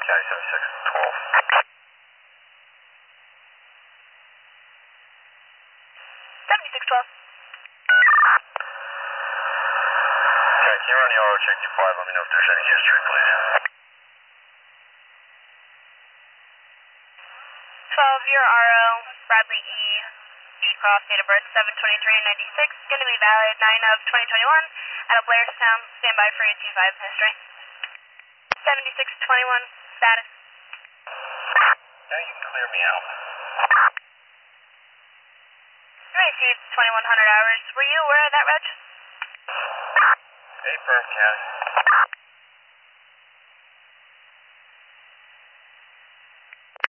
County 7612. Okay, can you run the auto check Q5? Let me know if there's any history, please. 12-year RO, Bradley E. Beecroft, date of birth 7/23/96, going to be valid 9/2021 at a Blairstown. Stand by for AT5 history. 7621, status. Now you can clear me out. Received 2100 hours. Were you aware of that, Reg? Affirm, County.